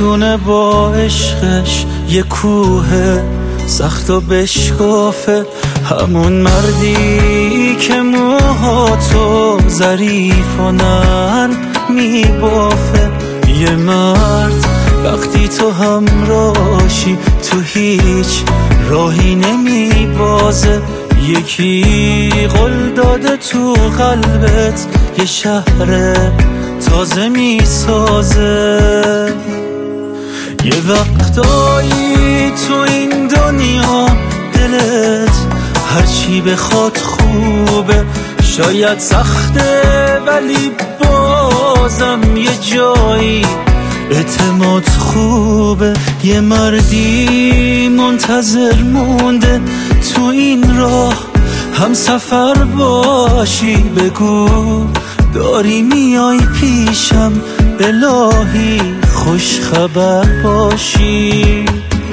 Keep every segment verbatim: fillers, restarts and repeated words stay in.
میتونه با عشقش یه کوه سخت و بشکافه، همون مردی که موهاتو ظریف و نرم میبافه. یه مرد وقتی تو همراهی تو هیچ راهی نمیبازه، یکی قول داده تو قلبت یه شهر تازه میسازه. یه وقتایی تو این دنیا دلت هرچی بخواد خوبه، شاید سخته ولی بازم یه جایی اعتماد خوبه. یه مردی منتظر مونده تو این راه هم سفر باشی، بگو داری میای پیشم الهی خوش خبر باشی.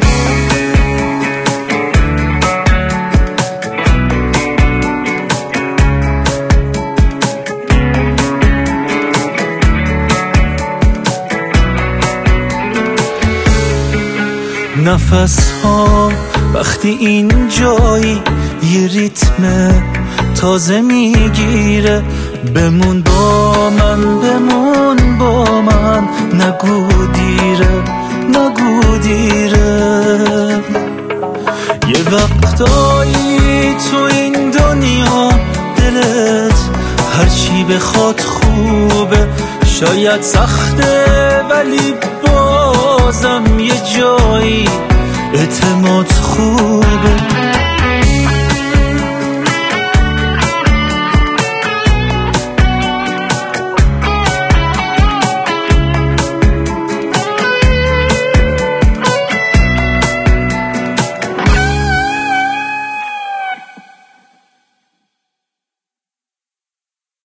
نفس ها وقتی این جایی یه ریتم تازه میگیره، بمون با من بمون با من، نگو دیره نگو دیره. یه وقتایی تو این دنیا دلت هرچی بخواد خوبه، شاید سخته ولی بازم یه جایی اعتماد خوبه.